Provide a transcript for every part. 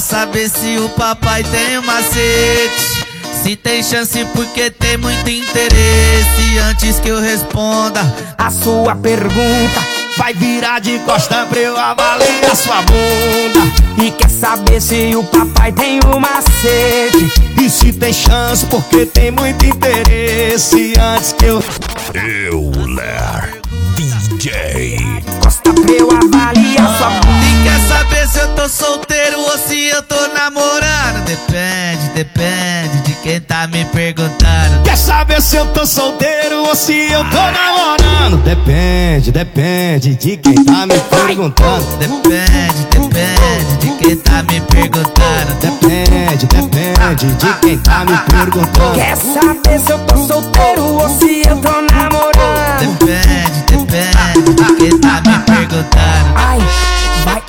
saber se o papai tem um macete, se tem chance porque tem muito interesse. Antes que eu responda a sua pergunta, vai virar de costa pra eu avaliar sua bunda. E quer saber se o papai tem um macete, e se tem chance porque tem muito interesse. Antes que eu Euler DJ costa pra eu avaliar sua bunda. E quer saber se eu tô solteiro ou se eu tô namorando? Depende de quem tá me perguntando. Quer saber se eu tô solteiro ou se eu tô namorando? Depende de quem tá me perguntando. Depende de quem tá me perguntando. Depende de quem tá me perguntando. Quer saber se eu tô solteiro ou se eu tô namorando? Depende de quem tá me perguntando. Ai, vai.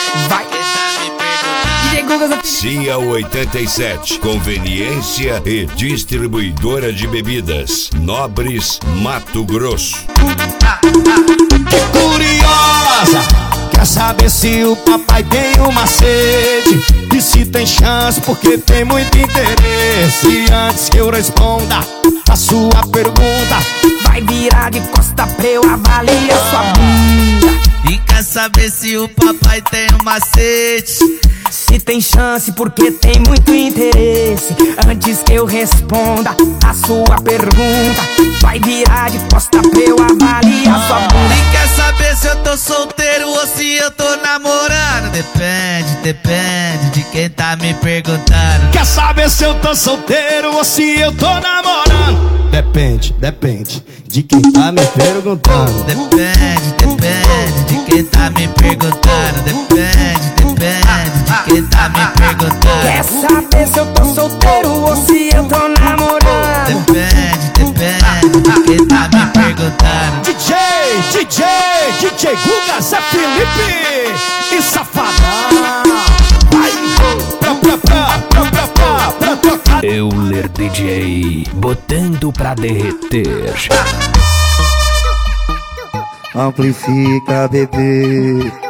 CIA 87, conveniência e distribuidora de bebidas, Nobres, Mato Grosso. Que curiosa, quer saber se o papai tem um macete, e se tem chance porque tem muito interesse. Antes que eu responda a sua pergunta, vai virar de costa pra eu avaliar sua bunda. E quer saber se o papai tem um macete, se tem chance porque tem muito interesse. Antes que eu responda a sua pergunta, vai virar de costa pra eu avaliar sua bunda. E quer saber se eu tô solteiro ou se eu tô namorando? Depende de quem tá me perguntando. Quer saber se eu tô solteiro ou se eu tô namorando? Depende de quem tá me perguntando. Depende de quem tá me perguntando. Depende de quem tá me perguntando. Quer saber se eu tô solteiro ou se eu tô namorando? Depende de quem tá me perguntando. DJ Guga, Zé Felipe e Safadão. Vai pra tocar. Euler DJ, botando pra derreter. Amplifica, bebê.